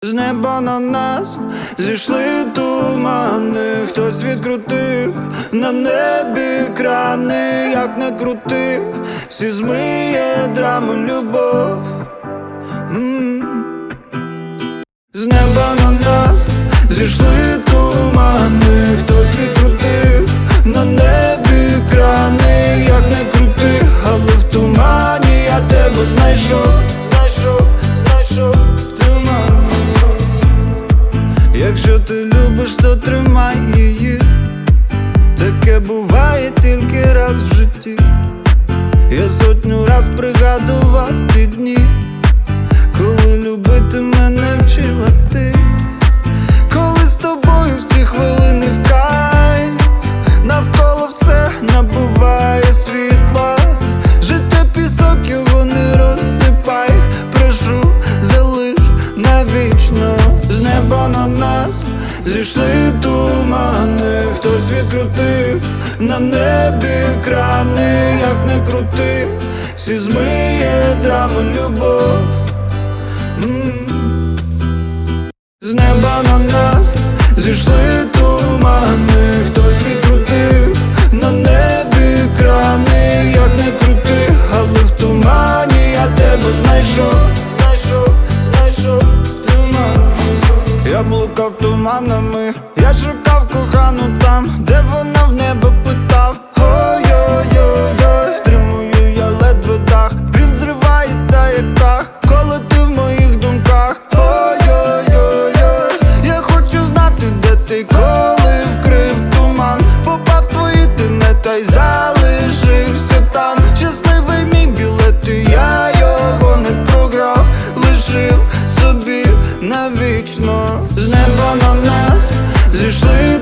З неба на нас зійшли тумани, хтось відкрутив на небі крани, як не крути, всі змиє драми любов. З неба на нас зійшли тумани, хтось відкрутив на небі крани, як не крути, але в тумані я тебе знайшов. Якщо ти любиш, то тримай її. Таке буває тільки раз в житті. Я сотню раз пригадував ті дні, коли любити мене вчила ти. Коли з тобою всі хвилини в кайф, навколо все набуває світла. Життя пісок, його не розсипай, прошу, залиш навічно. З неба на нас зійшли тумани, хтось відкрутив на небі крани, як не крути, всі змиє драми любов. З неба на нас зійшли тумани, хтось відкрутив на небі крани, як не крути, але в тумані я тебе знайшов. Я блукав туманами, я шукав кохану там, де вона в небо питав. Ой-ой-ой-ой, стримую я ледве дах, він зривається як птах, коли ти в моїх думках. Ой-ой-ой-ой, я хочу знати, де ти, коли вкрив туман. Попав в твої тенета й залишився там. Щасливий мій білет, і я його не програв, лишив собі навічно. З неба на нас зійшли